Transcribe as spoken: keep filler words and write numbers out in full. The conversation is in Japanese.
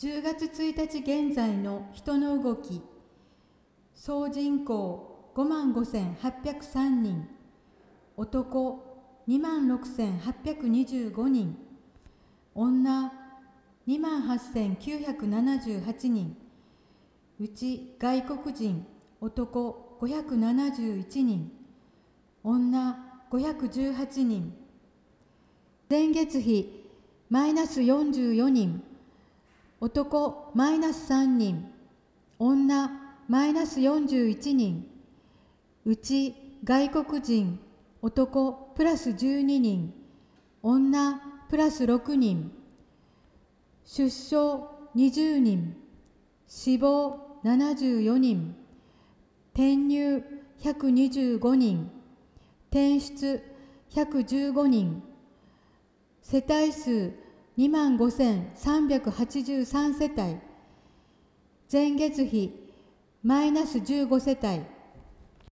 じゅうがつついたち現在の人の動き、総人口ごまんごせんはっぴゃくさんにん、男にまんろくせんはっぴゃくにじゅうごにん、女にまんはっせんきゅうひゃくななじゅうはちにん、うち外国人男ごひゃくななじゅういちにん、女ごひゃくじゅうはちにん。前月比マイナスよんじゅうよにん、男マイナスさんにん、女マイナスよんじゅういちにん、うち外国人男プラスじゅうににん、女プラスろくにん、出生にじゅうにん、死亡ななじゅうよにん、転入ひゃくにじゅうごにん、転出ひゃくじゅうごにん、世帯数にまんごせんさんびゃくはちじゅうさんせたい、前月比マイナスじゅうごせたい。